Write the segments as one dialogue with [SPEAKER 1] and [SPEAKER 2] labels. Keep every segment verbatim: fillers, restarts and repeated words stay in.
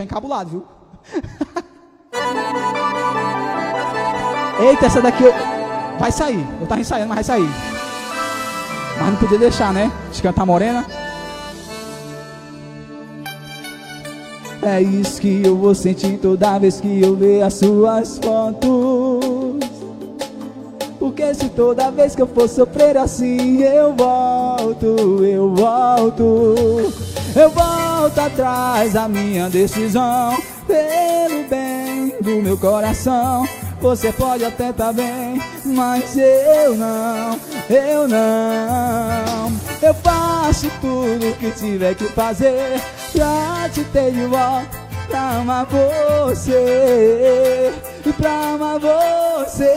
[SPEAKER 1] encabulado, viu? Eita, essa daqui eu... vai sair. Eu tava ensaiando, mas vai sair. Mas não podia deixar, né? De cantar morena. É isso que eu vou sentir toda vez que eu ver as suas fotos. Porque se toda vez que eu for sofrer assim, eu volto, eu volto, eu volto atrás da minha decisão. Pelo bem do meu coração, você pode até tá bem, mas eu não, eu não. Eu faço tudo o que tiver que fazer pra te ter de volta, pra amar você, e pra amar você.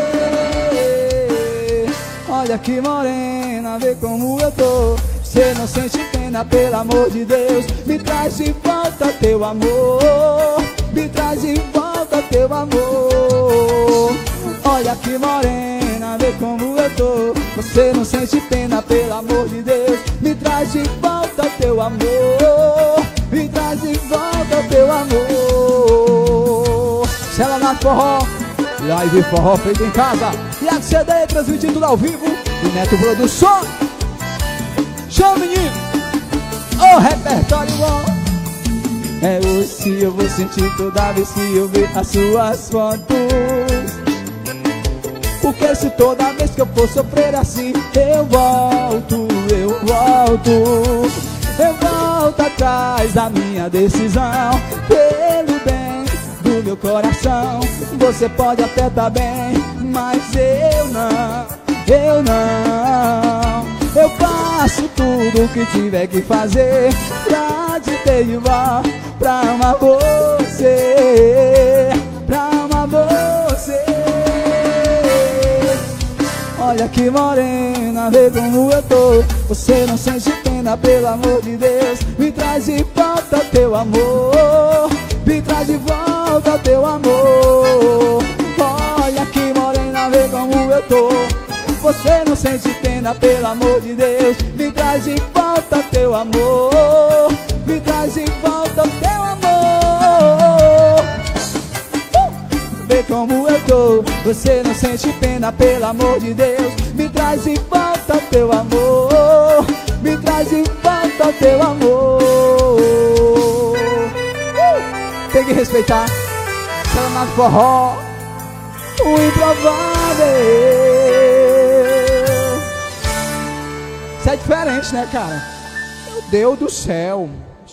[SPEAKER 1] Olha que morena, vê como eu tô. Cê não sente pena, pelo amor de Deus. Me traz de volta teu amor, me traz de volta teu amor. Olha que morena, vê como eu tô. Você não sente pena, pelo amor de Deus. Me traz de volta teu amor, me traz de volta teu amor. Cela na forró, live forró feito em casa. E a C D transmitindo ao vivo e Neto Produção. Show, menino! O repertório bom. É hoje que eu vou sentir toda vez que eu ver as suas fotos. Porque se toda vez que eu for sofrer assim, eu volto, eu volto, eu volto atrás da minha decisão. Pelo bem do meu coração, você pode até tá bem, mas eu não, eu não. Eu faço tudo o que tiver que fazer pra te ter de volta, pra amar você, pra amar você. Olha que morena, vê como eu tô. Você não sente pena, pelo amor de Deus. Me traz de volta teu amor, me traz de volta teu amor. Olha que morena, vê como eu tô. Você não sente pena, pelo amor de Deus. Me traz de volta teu amor, me traz de volta teu amor. uh! Vê como eu tô. Você não sente pena, pelo amor de Deus. Me traz de volta teu amor, me traz de volta teu amor. uh! Tem que respeitar. Cela no forró, o improvável. Isso é diferente, né, cara? Meu Deus do céu.